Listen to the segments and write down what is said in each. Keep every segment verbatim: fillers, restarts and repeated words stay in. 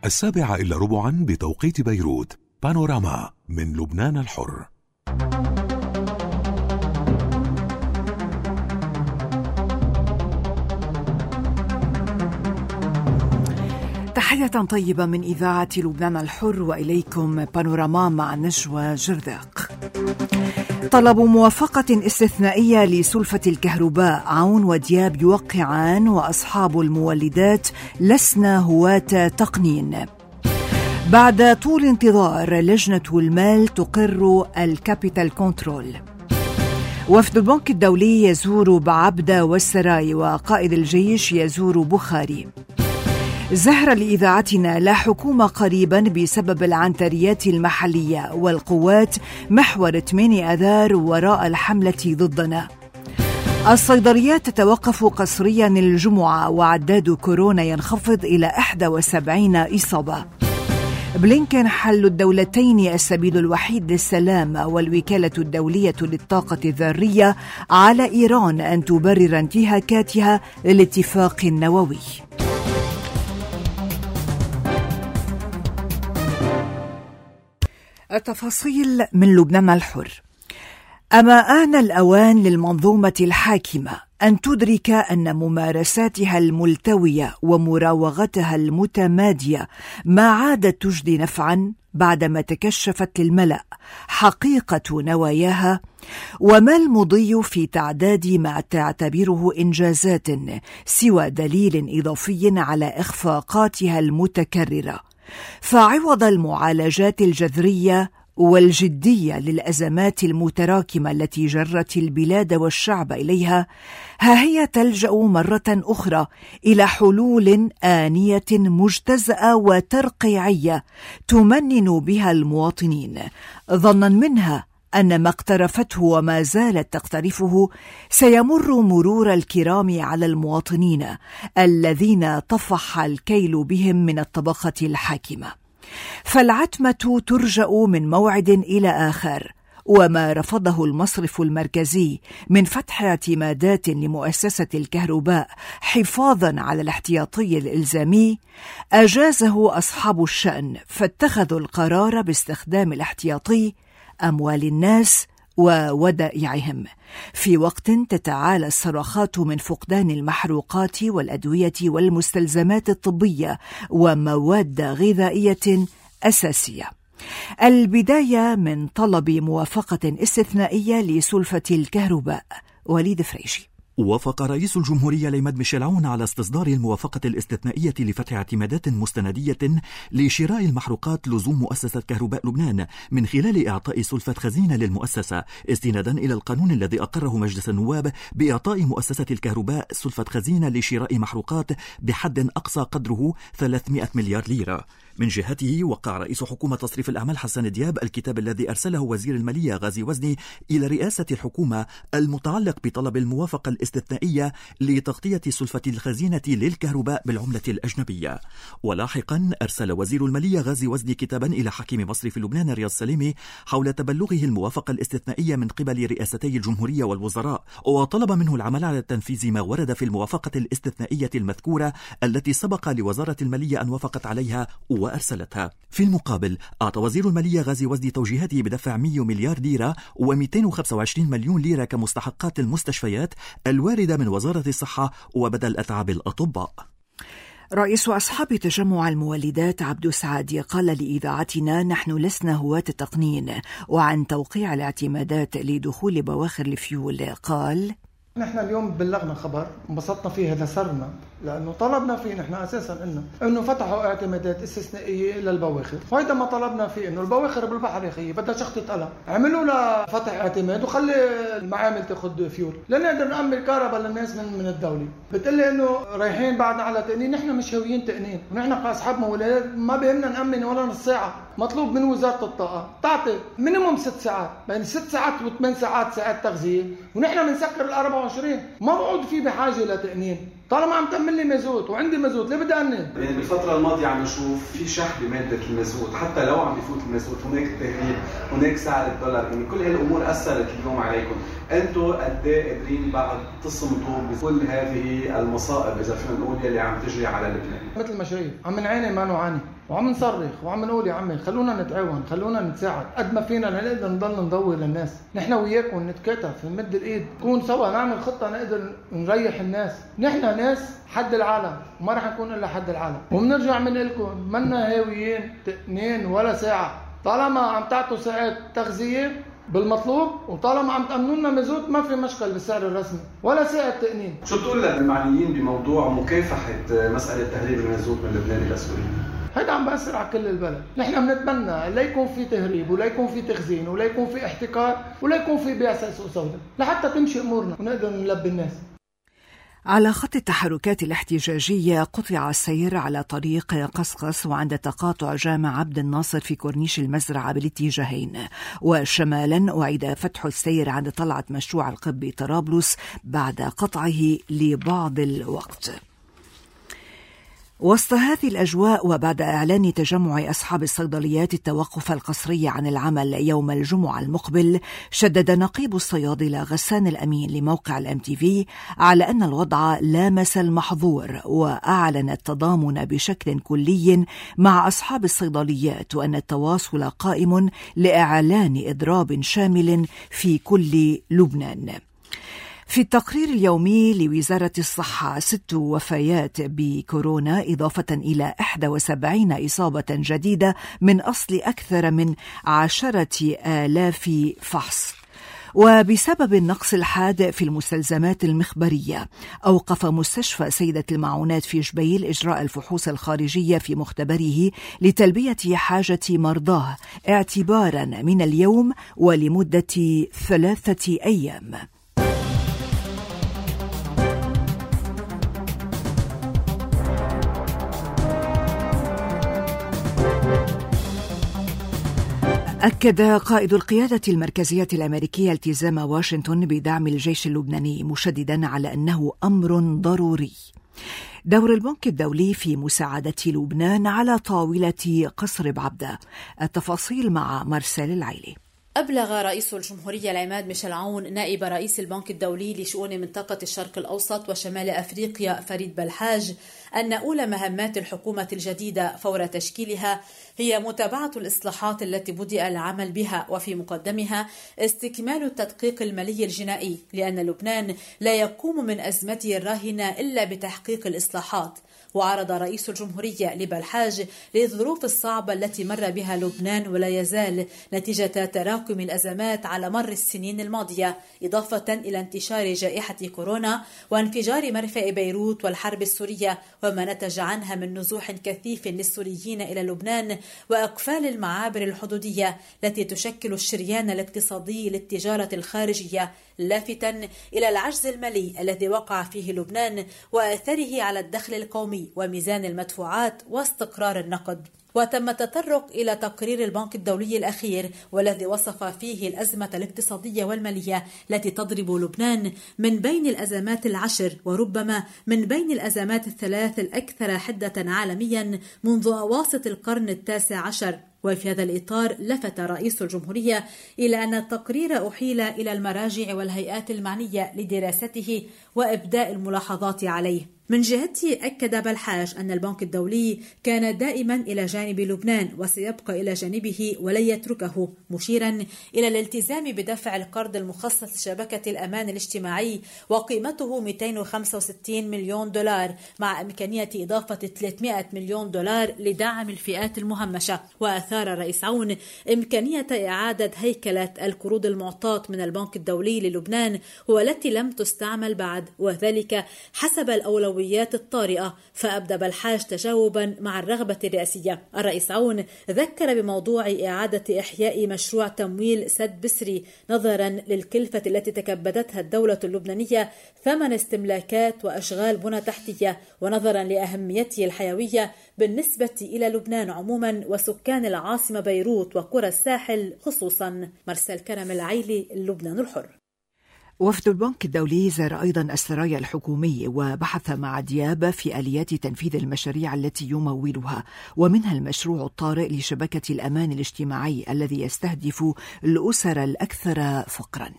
السابعة إلا ربعا بتوقيت بيروت. بانوراما من لبنان الحر. تحية طيبة من إذاعة لبنان الحر، وإليكم بانوراما مع نجوى جرداق. طلب موافقة استثنائية لسلفة الكهرباء. عون ودياب يوقعان وأصحاب المولدات لسنا هواة تقنين. بعد طول انتظار لجنة المال تقر الكابيتال كنترول. وفد البنك الدولي يزور بعبدة والسراي، وقائد الجيش يزور بخاري. زهرة لإذاعتنا: لا حكومة قريبا بسبب العنتريات المحلية، والقوات محور ثمانية آذار وراء الحملة ضدنا. الصيدليات تتوقف قسريا الجمعة، وعداد كورونا ينخفض إلى إحدى وسبعين إصابة. بلينكن: حل الدولتين السبيل الوحيد للسلام، والوكالة الدولية للطاقة الذرية على إيران أن تبرر انتهاكاتها للاتفاق النووي. التفاصيل من لبنان الحر. أما آن الأوان للمنظومة الحاكمة أن تدرك أن ممارساتها الملتوية ومراوغتها المتمادية ما عادت تجدي نفعا بعدما تكشفت للملأ حقيقة نواياها، وما المضي في تعداد ما تعتبره إنجازات سوى دليل إضافي على إخفاقاتها المتكررة. فعوض المعالجات الجذرية والجدية للأزمات المتراكمة التي جرت البلاد والشعب إليها، ها هي تلجأ مرة أخرى إلى حلول آنية مجتزأة وترقيعية تمنن بها المواطنين، ظنا منها أن ما اقترفته وما زالت تقترفه سيمر مرور الكرام على المواطنين الذين طفح الكيل بهم من الطبقة الحاكمة. فالعتمة ترجأ من موعد إلى آخر، وما رفضه المصرف المركزي من فتح اعتمادات لمؤسسة الكهرباء حفاظا على الاحتياطي الإلزامي أجازه أصحاب الشأن، فاتخذوا القرار باستخدام الاحتياطي أموال الناس وودائعهم، في وقت تتعالى الصراخات من فقدان المحروقات والأدوية والمستلزمات الطبية ومواد غذائية أساسية. البداية من طلب موافقة استثنائية لسلفة الكهرباء. وليد فريشي. وافق رئيس الجمهورية العماد ميشيل عون على استصدار الموافقة الاستثنائية لفتح اعتمادات مستندية لشراء المحروقات لزوم مؤسسة كهرباء لبنان من خلال إعطاء سلفة خزينة للمؤسسة، استنادا إلى القانون الذي أقره مجلس النواب بإعطاء مؤسسة الكهرباء سلفة خزينة لشراء محروقات بحد أقصى قدره ثلاثمائة مليار ليرة. من جهته وقع رئيس حكومة تصريف الأعمال حسن دياب الكتاب الذي أرسله وزير المالية غازي وزني إلى رئاسة الحكومة المتعلق بطلب الموافقة الاستثنائية لتغطية سلفة الخزينة للكهرباء بالعملة الأجنبية. ولاحقا أرسل وزير المالية غازي وزني كتابا إلى حكيم مصرف لبنان رياض سليمي حول تبلغه الموافقة الاستثنائية من قبل رئاستي الجمهورية والوزراء، وطلب منه العمل على تنفيذ ما ورد في الموافقة الاستثنائية المذكورة التي سبق لوزارة المالية أن وافقت عليها وأرسلتها. في المقابل أعطى وزير المالية غازي وزني توجيهاته بدفع مئة مليار ليرة ومئتين وخمسة وعشرين مليون ليرة كمستحقات المستشفيات الواردة من وزارة الصحة وبدل أتعاب الأطباء. رئيس أصحاب تجمع المولدات عبد سعد قال لإذاعتنا: نحن لسنا هواة التقنين. وعن توقيع الاعتمادات لدخول بواخر الفيول قال: نحن اليوم بلغنا خبر انبسطنا فيه، هذا سرنا لانه طلبنا فيه نحن اساسا انه انه فتحوا اعتمادات استثنائيه للبواخر، وهيدا ما طلبنا فيه انه البواخر بالبحر يا اخي بدها شخطه قلم، عملوا لها فتح اعتماد وخلي المعامل تاخذ فيول لنقدر نأمن كهرباء للناس من من الدوله. بتقلي انه رايحين بعدنا على تقنين، نحن مش هاويين تقنين، ونحن كاصحاب مولدات ما بهمنا نأمن ولا نص ساعه. مطلوب من وزاره الطاقه تعطي مينيموم ست ساعات، بين ست ساعات وثمان ساعات ساعات تغذيه، ونحن بنسكر ال أربعة وعشرين، ما بقعد فيه بحاجه لتقنين. طالما عم تأمن لي مازوت وعندي مازوت ليه بدي أنن؟ يعني بالفترة الماضية عم نشوف في شح بمادة المازوت، حتى لو عم بفوت المازوت هناك تهريب، هناك سعر الدولار، يعني كل هالأمور أثرت اليوم عليكم. أنتم قد ايه قادرين بعد تصمتوا بكل هذه المصائب إذا فينا نقول يلي عم تجري على لبنان؟ مثل ما شايف عم نعاني ما نعاني وعم نصرخ وعم نقول يا عمي خلونا نتعاون، خلونا نتساعد قد ما فينا لنقدر نضل نضوي للناس. نحن وياكم نتكاتف نمد الايد نكون سوا نعمل خطه نقدر نريح الناس. نحن ناس حد العالم وما رح نكون الا حد العالم، وبنرجع بنقول لكم منا هاويين تقنين ولا ساعه. طالما عم تعطوا ساعات تغذيه بالمطلوب وطالما عم تأمنوا لنا مازوت ما في مشكل بالسعر الرسمي ولا ساعة تقنين. شو بتقول للمعنيين بموضوع مكافحة مسألة تهريب المازوت من لبنان إلى سوريا؟ هيدا عم بأثر على كل البلد. نحن بنتمنى لا يكون في تهريب ولا يكون في تخزين ولا يكون في احتكار ولا يكون في بيع سوق سوداء لحتى تمشي أمورنا ونقدر نلبي الناس. على خط التحركات الاحتجاجية قطع السير على طريق قصقص وعند تقاطع جامع عبد الناصر في كورنيش المزرعة بالاتجاهين، وشمالا أعيد فتح السير عند طلعة مشروع القب بطرابلس بعد قطعه لبعض الوقت. وسط هذه الأجواء وبعد إعلان تجمع أصحاب الصيدليات التوقف القسري عن العمل يوم الجمعة المقبل، شدد نقيب الصيادلة غسان الأمين لموقع الام تي في على أن الوضع لامس المحظور، وأعلن التضامن بشكل كلي مع أصحاب الصيدليات وأن التواصل قائم لإعلان إضراب شامل في كل لبنان. في التقرير اليومي لوزارة الصحة ست وفيات بكورونا إضافة إلى إحدى وسبعين إصابة جديدة من أصل أكثر من عشرة آلاف فحص. وبسبب النقص الحاد في المستلزمات المخبرية، أوقف مستشفى سيدة المعونات في جبيل إجراء الفحوص الخارجية في مختبره لتلبية حاجة مرضاه اعتبارا من اليوم ولمدة ثلاثة أيام. أكد قائد القيادة المركزية الأمريكية التزام واشنطن بدعم الجيش اللبناني، مشددا على أنه أمر ضروري. دور البنك الدولي في مساعدة لبنان على طاولة قصر بعبدة. التفاصيل مع مارسيل العيلي. أبلغ رئيس الجمهورية العماد ميشيل عون نائب رئيس البنك الدولي لشؤون منطقة الشرق الأوسط وشمال أفريقيا فريد بلحاج أن أولى مهمات الحكومة الجديدة فور تشكيلها هي متابعة الإصلاحات التي بدأ العمل بها، وفي مقدمها استكمال التدقيق المالي الجنائي، لأن لبنان لا يقوم من أزمته الراهنة إلا بتحقيق الإصلاحات. وعرض رئيس الجمهورية لبلحاج للظروف الصعبة التي مر بها لبنان ولا يزال نتيجة تراكم الأزمات على مر السنين الماضية، إضافة إلى انتشار جائحة كورونا وانفجار مرفأ بيروت والحرب السورية وما نتج عنها من نزوح كثيف للسوريين إلى لبنان وأقفال المعابر الحدودية التي تشكل الشريان الاقتصادي للتجارة الخارجية، لافتا إلى العجز المالي الذي وقع فيه لبنان وأثره على الدخل القومي وميزان المدفوعات واستقرار النقد. وتم التطرق إلى تقرير البنك الدولي الأخير والذي وصف فيه الأزمة الاقتصادية والمالية التي تضرب لبنان من بين الأزمات العشر وربما من بين الأزمات الثلاث الأكثر حدة عالميا منذ أواسط القرن التاسع عشر. وفي هذا الإطار لفت رئيس الجمهورية إلى أن التقرير أحيل إلى المراجع والهيئات المعنية لدراسته وإبداء الملاحظات عليه. من جهته أكد بلحاج أن البنك الدولي كان دائما إلى جانب لبنان وسيبقى إلى جانبه ولن يتركه، مشيرا إلى الالتزام بدفع القرض المخصص لشبكة الأمان الاجتماعي وقيمته مئتين وخمسة وستين مليون دولار مع إمكانية إضافة ثلاثمئة مليون دولار لدعم الفئات المهمشة. وأثار الرئيس عون إمكانية إعادة هيكلة القروض المعطاة من البنك الدولي للبنان والتي لم تستعمل بعد، وذلك حسب الأولويات الطارئة. فأبدى بلحاج تجاوبا مع الرغبة الرئاسية. الرئيس عون ذكر بموضوع إعادة إحياء مشروع تمويل سد بسري نظرا للكلفة التي تكبدتها الدولة اللبنانية ثمن استملاكات وأشغال بنى تحتية، ونظرا لأهميته الحيوية بالنسبة إلى لبنان عموما وسكان العاصمة بيروت وقرى الساحل خصوصا. مرسل كرم العيلي، لبنان الحر. وفد البنك الدولي زار أيضا السرايا الحكومية وبحث مع دياب في آليات تنفيذ المشاريع التي يمولها، ومنها المشروع الطارئ لشبكة الأمان الاجتماعي الذي يستهدف الأسر الأكثر فقرا.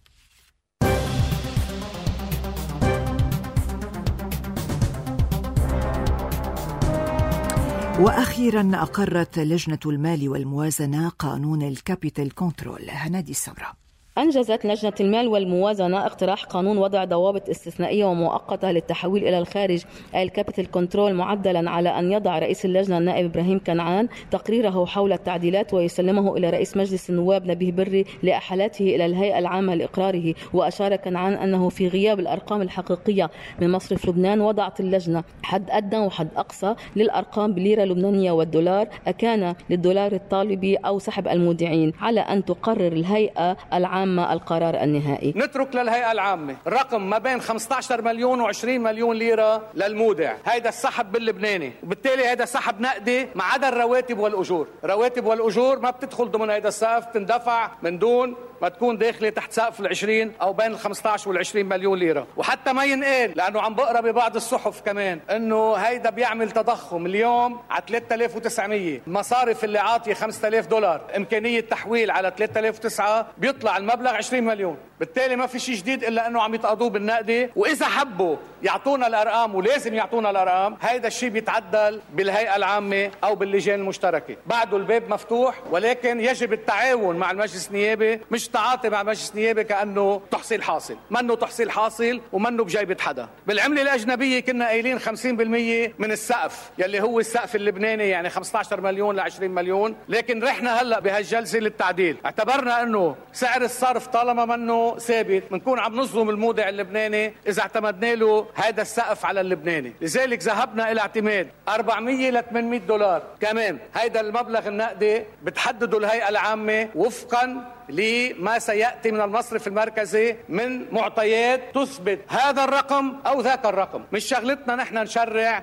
وأخيرا أقرت لجنة المال والموازنة قانون الكابيتال كنترول. هنادي السمرة. أنجزت لجنة المال والموازنة اقتراح قانون وضع ضوابط استثنائية ومؤقتة للتحويل إلى الخارج الكابيتال كنترول، معدلا على أن يضع رئيس اللجنة النائب إبراهيم كنعان تقريره حول التعديلات ويسلمه إلى رئيس مجلس النواب نبيه بري لإحالته إلى الهيئة العامة لإقراره. وأشار كنعان أنه في غياب الأرقام الحقيقية من مصرف لبنان وضعت اللجنة حد أدنى وحد أقصى للأرقام بالليرة اللبنانية والدولار، أكان للدولار الطالبي أو سحب المودعين، على أن تقرر الهيئة العامة القرار النهائي. نترك للهيئة العامة رقم ما بين خمسة عشر مليون وعشرين مليون ليرة للمودع، هيدا السحب باللبناني، وبالتالي هيدا سحب نقدي ما عدا الرواتب والأجور. رواتب والأجور ما بتدخل ضمن هيدا السقف، تندفع من دون ما تكون داخله تحت سقف العشرين أو بين الخمسة عشر والعشرين مليون ليرة. وحتى ما ينقل، لأنه عم بقرأ ببعض الصحف كمان أنه هيدا بيعمل تضخم اليوم على ثلاثة آلاف وتسعمية، المصارف اللي عاطية خمسة آلاف دولار إمكانية تحويل على ثلاثة آلاف وتسعة بيطلع المبلغ عشرين مليون. بالتالي ما في شيء جديد إلا أنه عم يتقاضوه بالنقدي، وإذا حبوا يعطونا الأرقام ولازم يعطونا الأرقام، هيدا الشيء بيتعدل بالهيئة العامة أو باللجان المشتركة. بعده الباب مفتوح، ولكن يجب التعاون مع المجلس النيابي، مش تعاطي مع المجلس النيابي كأنه تحصيل حاصل. منه تحصيل حاصل ومنه بجيبة حدا. بالعملة الأجنبية كنا قايلين خمسين بالمية من السقف يلي هو السقف اللبناني، يعني خمسة عشر مليون ل عشرين مليون، لكن رحنا هلأ بهالجلسة للتعديل، اعتبرنا أنه سعر الصرف طالما منه ثابت بنكون عم نظلم المودع اللبناني إذا اعتمدنا له هذا السقف على اللبناني. لذلك ذهبنا إلى اعتماد أربعمية ل ثمانمية دولار كمان. هذا المبلغ النقدي بتحدده الهيئة العامة وفقا لما سيأتي من المصرف المركزي من معطيات تثبت هذا الرقم أو ذاك الرقم. مش شغلتنا نحن نشرع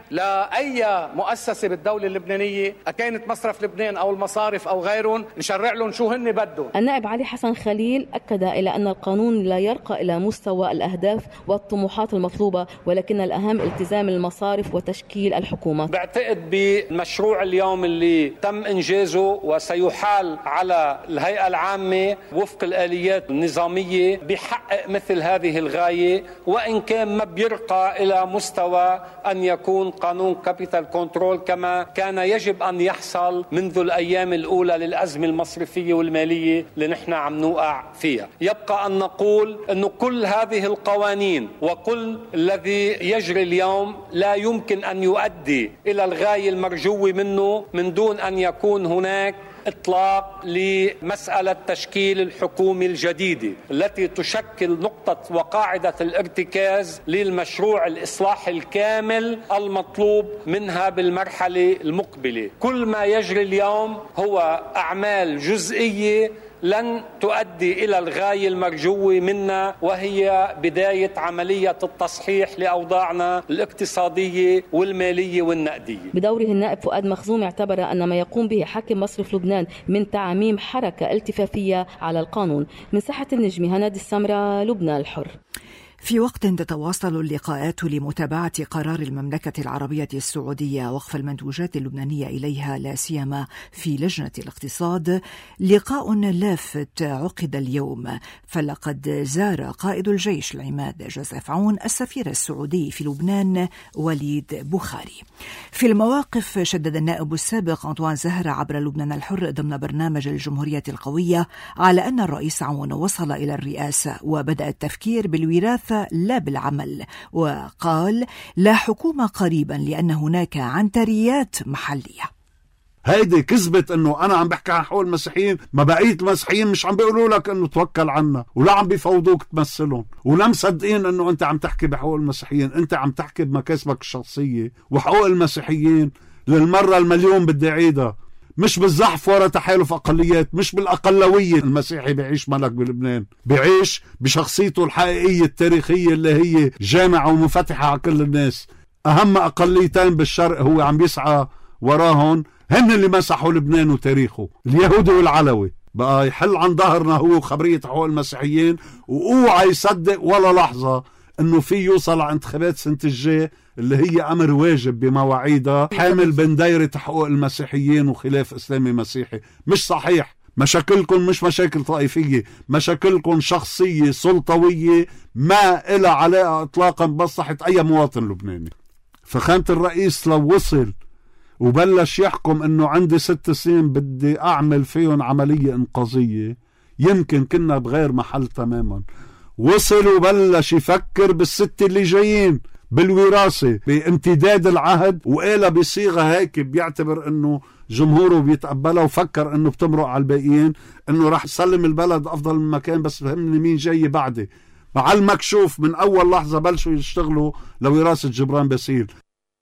لأي مؤسسة بالدولة اللبنانية، أكانت مصرف لبنان أو المصارف أو غيرهم، نشرع لهم شو هن بدهم. النائب علي حسن خليل أكد إلى أن القانون لا يرقى إلى مستوى الأهداف والطموحات المطلوبة، ولكن الأهم التزام المصارف وتشكيل الحكومة. بعتقد بالمشروع اليوم اللي تم إنجازه وسيحال على الهيئة العامة وفق الآليات النظامية بيحقق مثل هذه الغاية، وإن كان ما بيرقى إلى مستوى أن يكون قانون كابيتال كنترول كما كان يجب أن يحصل منذ الأيام الأولى للأزمة المصرفية والمالية اللي نحن عم نوقع فيها. يبقى أن نقول أنه كل هذه القوانين وكل الذي يجري اليوم لا يمكن أن يؤدي إلى الغاية المرجوة منه من دون أن يكون هناك إطلاق لمسألة تشكيل الحكومة الجديدة التي تشكل نقطة وقاعدة الارتكاز للمشروع الإصلاحي الكامل المطلوب منها بالمرحلة المقبلة. كل ما يجري اليوم هو أعمال جزئية لن تؤدي إلى الغاية المرجوة منا، وهي بداية عملية التصحيح لأوضاعنا الاقتصادية والمالية والنقدية. بدوره النائب فؤاد مخزوم اعتبر أن ما يقوم به حاكم مصرف لبنان من تعميم حركة التفافية على القانون. من ساحة النجمة هنادي السمرة، لبنان الحر. في وقت تتواصل اللقاءات لمتابعة قرار المملكة العربية السعودية وقف المنتوجات اللبنانية إليها لا سيما في لجنة الاقتصاد، لقاء لافت عقد اليوم، فلقد زار قائد الجيش العماد جوزيف عون السفير السعودي في لبنان وليد بخاري. في المواقف شدد النائب السابق أنطوان زهرة عبر لبنان الحر ضمن برنامج الجمهورية القوية على أن الرئيس عون وصل إلى الرئاسة وبدأ التفكير بالوراثة لا بالعمل، وقال لا حكومة قريبا لأن هناك عنتريات محلية. هيدي كذبت انه انا عم بحكي عن حقوق المسيحيين، ما بقية المسيحيين مش عم بيقولوا لك انه توكل عنا، ولا عم بيفوضوك تمثلهم، ولا مصدقين انه انت عم تحكي بحقوق المسيحيين، انت عم تحكي بمكاسبك الشخصية. وحقوق المسيحيين للمرة المليون بدي عيدها مش بالزحف ورا تحالف أقليات، مش بالأقلوية. المسيحي بيعيش ملك بلبنان، بيعيش بشخصيته الحقيقية التاريخية اللي هي جامعة ومفتحة على كل الناس. أهم أقليتين بالشرق هو عم يسعى وراهن، هن اللي مسحوا لبنان وتاريخه، اليهودي والعلوي. بقى يحل عن ظهرنا هو وخبرية حقوق المسيحيين، واوعى يصدق ولا لحظة انه في يوصل على انتخابات سنة الجاي اللي هي امر واجب بمواعيدها حامل بين دايرة حقوق المسيحيين وخلاف اسلامي مسيحي. مش صحيح. مشاكلكم مش مشاكل طائفية، مشاكلكم شخصية سلطوية ما إلها علاقة اطلاقا بمصلحة اي مواطن لبناني. فخامة الرئيس لو وصل وبلش يحكم انه عندي ست سنين بدي اعمل فيهم عملية انقاذية، يمكن كنا بغير محل تماما. وصل وبلش يفكر بالست اللي جايين، بالوراثة، بامتداد العهد، وقالها بصيغة هيك بيعتبر انه جمهوره بيتقبلها، وفكر انه بتمرق على الباقيين، انه راح يسلم البلد افضل من مكان، بس فهمني مين جاي بعدي. مع المكشوف من اول لحظة بلشوا يشتغلوا لوراثة جبران باسيل.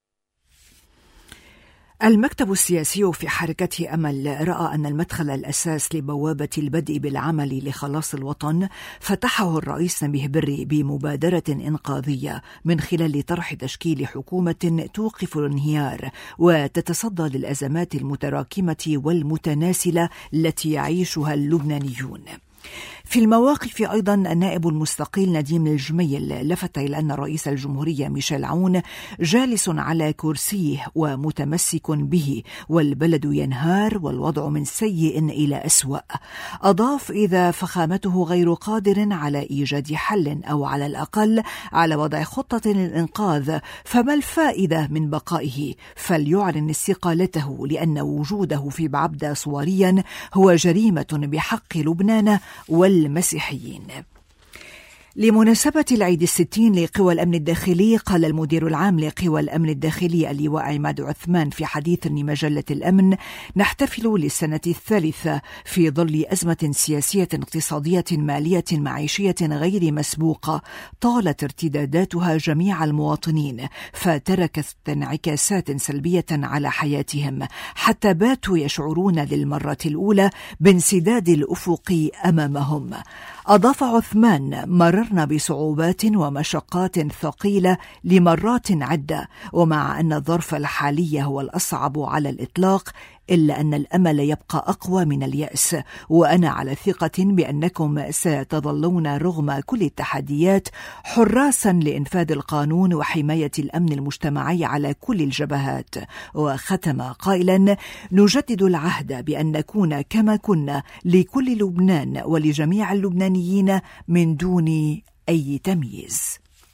المكتب السياسي في حركة أمل رأى أن المدخل الأساس لبوابة البدء بالعمل لخلاص الوطن فتحه الرئيس نبيه بري بمبادرة إنقاذية من خلال طرح تشكيل حكومة توقف الانهيار وتتصدى للأزمات المتراكمة والمتناسلة التي يعيشها اللبنانيون. في المواقف أيضا النائب المستقيل نديم الجميل لفت إلى أن رئيس الجمهورية ميشيل عون جالس على كرسيه ومتمسك به، والبلد ينهار والوضع من سيء إلى أسوأ. أضاف: إذا فخامته غير قادر على إيجاد حل أو على الأقل على وضع خطة للإنقاذ فما الفائدة من بقائه؟ فليعلن استقالته، لأن وجوده في بعبدة صوريا هو جريمة بحق لبنان والمسيحيين. لمناسبة العيد الستين لقوى الأمن الداخلي، قال المدير العام لقوى الأمن الداخلي اللواء عماد عثمان في حديث لمجلة الأمن: نحتفل للسنة الثالثة في ظل أزمة سياسية اقتصادية مالية معيشية غير مسبوقة طالت ارتداداتها جميع المواطنين، فتركت انعكاسات سلبية على حياتهم حتى باتوا يشعرون للمرة الأولى بانسداد الأفق أمامهم. أضاف عثمان: مررنا بصعوبات ومشقات ثقيلة لمرات عدة، ومع أن الظرف الحالي هو الأصعب على الإطلاق إلا أن الأمل يبقى أقوى من اليأس، وأنا على ثقة بأنكم ستظلون رغم كل التحديات حراسا لإنفاذ القانون وحماية الأمن المجتمعي على كل الجبهات. وختم قائلا: نجدد العهد بأن نكون كما كنا لكل لبنان ولجميع اللبنانيين من دون أي تمييز.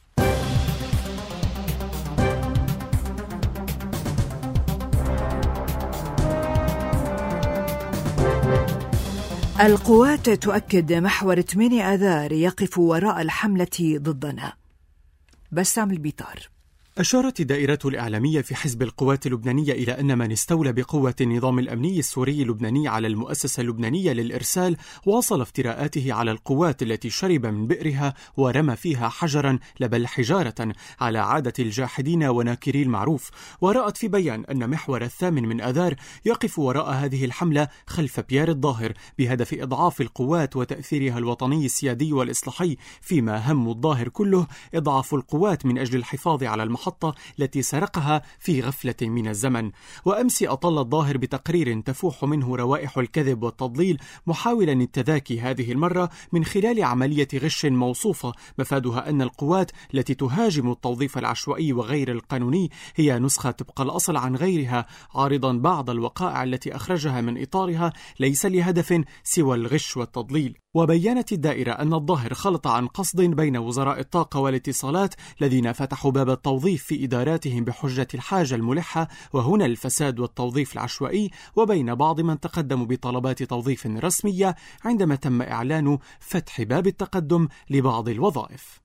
القوات تؤكد محور ثمانية آذار يقف وراء الحملة ضدنا. بسام البيطار. أشارت الدائرة الإعلامية في حزب القوات اللبنانية إلى أن من استولى بقوة النظام الأمني السوري اللبناني على المؤسسة اللبنانية للإرسال واصل افتراءاته على القوات التي شرب من بئرها ورمى فيها حجرا لبل حجارة على عادة الجاحدين وناكري المعروف. ورأت في بيان أن محور الثامن من آذار يقف وراء هذه الحملة خلف بيار الظاهر بهدف إضعاف القوات وتأثيرها الوطني السيادي والإصلاحي، فيما هم الظاهر كله إضعاف القوات من أجل الحفاظ على المحطة التي سرقها في غفلة من الزمن. وأمس أطل الظاهر بتقرير تفوح منه روائح الكذب والتضليل، محاولا التذاكي هذه المرة من خلال عملية غش موصوفة مفادها أن القوات التي تهاجم التوظيف العشوائي وغير القانوني هي نسخة طبق الأصل عن غيرها، عارضا بعض الوقائع التي أخرجها من إطارها ليس لهدف سوى الغش والتضليل. وبيّنت الدائرة أن الظاهر خلط عن قصد بين وزراء الطاقة والاتصالات الذين فتحوا باب التوظيف في إداراتهم بحجة الحاجة الملحة وهنا الفساد والتوظيف العشوائي، وبين بعض من تقدموا بطلبات توظيف رسمية عندما تم إعلان فتح باب التقدم لبعض الوظائف.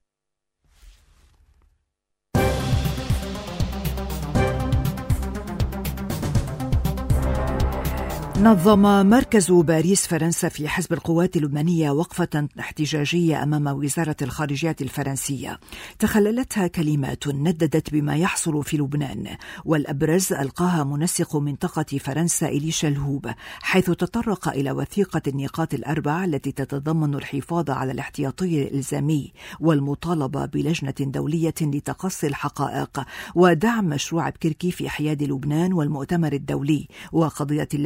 نظم مركز باريس فرنسا في حزب القوات اللبنانية وقفة احتجاجية أمام وزارة الخارجية الفرنسية تخللتها كلمات نددت بما يحصل في لبنان، والأبرز ألقاها منسق منطقة فرنسا إلي شلهوب، حيث تطرق إلى وثيقة النقاط الأربع التي تتضمن الحفاظ على الاحتياطي الإلزامي والمطالبة بلجنة دولية لتقصي الحقائق ودعم مشروع بكركي في حياد لبنان والمؤتمر الدولي وقضية اللاجئين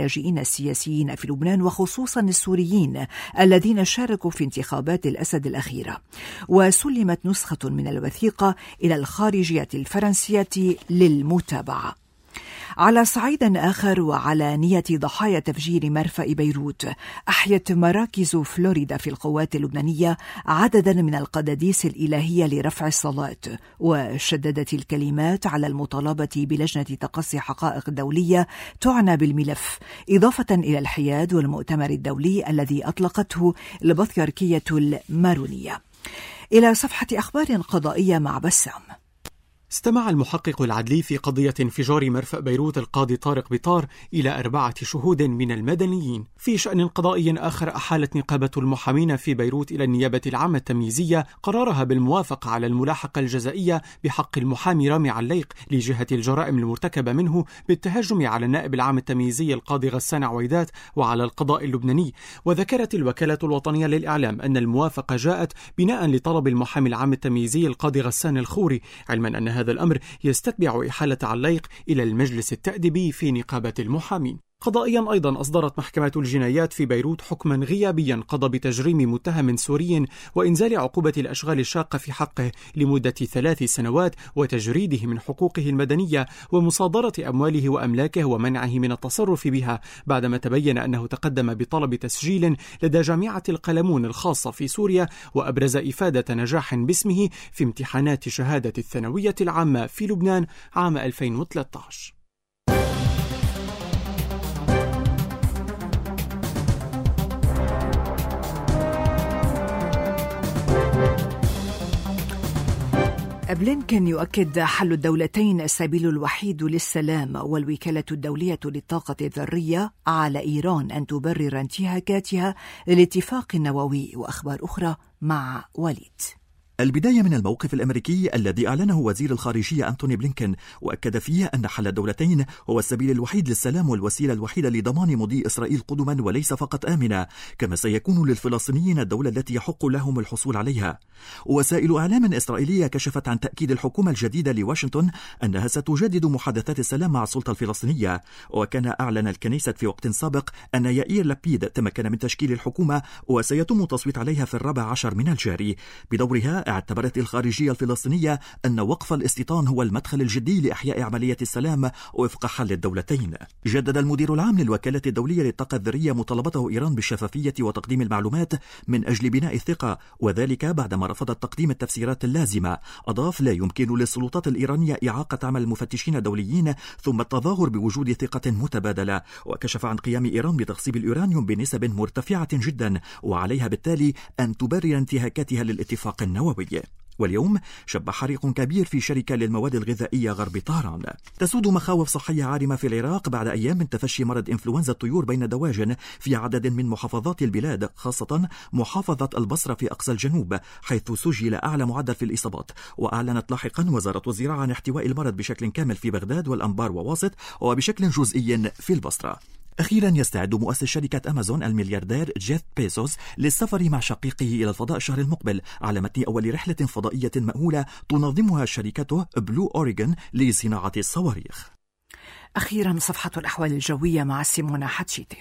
السياسيين في لبنان وخصوصا السوريين الذين شاركوا في انتخابات الأسد الأخيرة. وسلمت نسخة من الوثيقة إلى الخارجية الفرنسية للمتابعة. على صعيد آخر، وعلى نية ضحايا تفجير مرفأ بيروت، أحيت مراكز فلوريدا في القوات اللبنانية عددا من القداديس الإلهية لرفع الصلاة، وشددت الكلمات على المطالبة بلجنة تقصي حقائق دولية تعنى بالملف، إضافة إلى الحياد والمؤتمر الدولي الذي أطلقته البطريركية المارونية. إلى صفحة أخبار قضائية مع بسام. استمع المحقق العدلي في قضية انفجار مرفأ بيروت القاضي طارق بطار إلى أربعة شهود من المدنيين. في شأن قضائي آخر، أحالت نقابة المحامين في بيروت إلى النيابة العامة التمييزية قرارها بالموافقة على الملاحقة الجزائية بحق المحامي رامي عليق لجهة الجرائم المرتكبة منه بالتهجم على النائب العام التمييزي القاضي غسان عويدات وعلى القضاء اللبناني. وذكرت الوكالة الوطنية للإعلام أن الموافقة جاءت بناء لطلب المحامي العام التمييزي القاضي غسان الخوري، علما أن هذا الأمر يستتبع إحالة عليق إلى المجلس التأديبي في نقابة المحامين. قضائيا أيضا أصدرت محكمة الجنايات في بيروت حكما غيابيا قضى بتجريم متهم سوري وإنزال عقوبة الأشغال الشاقة في حقه لمدة ثلاث سنوات وتجريده من حقوقه المدنية ومصادرة أمواله وأملاكه ومنعه من التصرف بها، بعدما تبين أنه تقدم بطلب تسجيل لدى جامعة القلمون الخاصة في سوريا وأبرز إفادة نجاح باسمه في امتحانات شهادة الثانوية العامة في لبنان عام ألفين وثلاثة عشر. بلينكن يؤكد حل الدولتين السبيل الوحيد للسلام، والوكالة الدولية للطاقة الذرية على إيران أن تبرر انتهاكاتها للاتفاق النووي. وأخبار أخرى مع وليد. البداية من الموقف الأمريكي الذي أعلنه وزير الخارجية أنتوني بلينكن، وأكد فيه أن حل الدولتين هو السبيل الوحيد للسلام والوسيلة الوحيدة لضمان مضي إسرائيل قدما وليس فقط آمنة، كما سيكون للفلسطينيين الدولة التي يحق لهم الحصول عليها. وسائل إعلام إسرائيلية كشفت عن تأكيد الحكومة الجديدة لواشنطن أنها ستجدد محادثات السلام مع السلطة الفلسطينية. وكان أعلن الكنيسة في وقت سابق أن يائير لابيد تمكن من تشكيل الحكومة وسيتم التصويت عليها في الرابع عشر من الجاري. بدورها اعتبرت الخارجية الفلسطينية أن وقف الاستيطان هو المدخل الجدي لإحياء عملية السلام وفق حل الدولتين. جدد المدير العام للوكالة الدولية للطاقة الذرية مطالبته إيران بالشفافية وتقديم المعلومات من أجل بناء الثقة، وذلك بعدما رفضت تقديم التفسيرات اللازمة. أضاف: لا يمكن للسلطات الإيرانية إعاقة عمل المفتشين الدوليين ثم التظاهر بوجود ثقة متبادلة. وكشف عن قيام إيران بتخصيب اليورانيوم بنسب مرتفعة جدا، وعليها بالتالي أن تبرر انتهاكاتها للاتفاق النووي. واليوم شب حريق كبير في شركة للمواد الغذائية غرب طهران. تسود مخاوف صحية عارمة في العراق بعد أيام من تفشي مرض إنفلونزا الطيور بين الدواجن في عدد من محافظات البلاد، خاصة محافظة البصرة في أقصى الجنوب، حيث سجل أعلى معدل في الإصابات. وأعلنت لاحقا وزارة الزراعة عن احتواء المرض بشكل كامل في بغداد والأنبار وواسط وبشكل جزئي في البصرة. أخيرا يستعد مؤسس شركة أمازون الملياردير جيف بيزوس للسفر مع شقيقه إلى الفضاء الشهر المقبل على متن أول رحلة فضائية مأهولة تنظمها شركته بلو أوريغون لصناعة الصواريخ. أخيرا صفحة الأحوال الجوية مع سيمونا حتشيتي.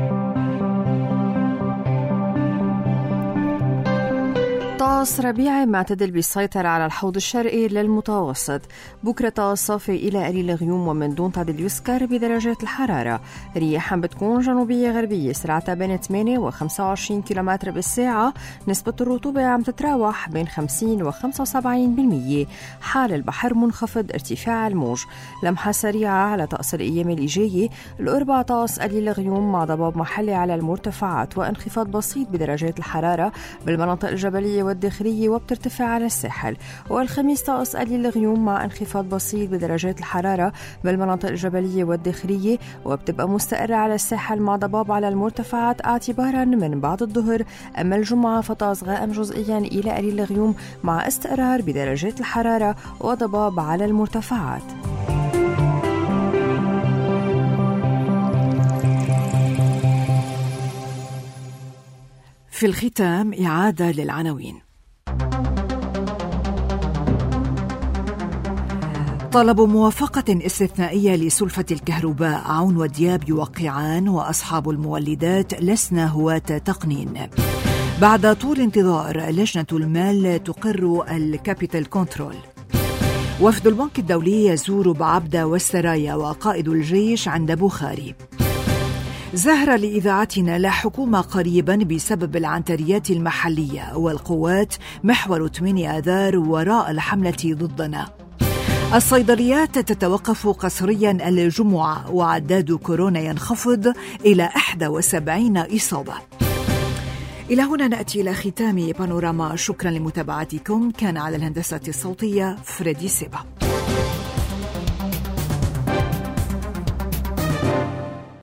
طقس ربيعي معتدل بيسيطر على الحوض الشرقي للمتوسط. بكرة طقس صافي إلى قليل غيوم ومن دون تعديل يذكر بدرجات الحرارة. رياح بتكون جنوبية غربية سرعتها بين ثمانية وخمسة وعشرين كيلومتر بالساعة. نسبة الرطوبة عم تتراوح بين خمسين وخمسة وسبعين بالمية. حال البحر منخفض ارتفاع الموج. لمحة سريعة على طقس الأيام اللي جاية. الأربع طقس قليل غيوم مع ضباب محلي على المرتفعات وانخفاض بسيط بدرجات الحرارة بالمناطق الجبلية والداخلية وبترتفع على الساحل. والخميس طقس قليل غيوم مع انخفاض بسيط بدرجات الحرارة بالمناطق الجبلية والداخلية وبتبقى مستقرة على الساحل مع ضباب على المرتفعات اعتبارا من بعد الظهر. أما الجمعة فطقس غائم جزئيا إلى قليل غيوم مع استقرار بدرجات الحرارة وضباب على المرتفعات. في الختام إعادة للعناوين. طلب موافقة استثنائية لسلفة الكهرباء. عون ودياب يوقعان وأصحاب المولدات لسنا هواة تقنين. بعد طول انتظار لجنة المال تقر الكابيتال كنترول. وفد البنك الدولي يزور بعبدة والسرايا وقائد الجيش عند بوخاري. زهرة لإذاعتنا لا حكومة قريبا بسبب العنتريات المحلية والقوات محور ثمانية آذار وراء الحملة ضدنا. الصيدليات تتوقف قسريا الجمعة وعداد كورونا ينخفض إلى واحد وسبعين إصابة. إلى هنا نأتي إلى ختام بانوراما. شكرا لمتابعتكم. كان على الهندسة الصوتية فريدي سيبا.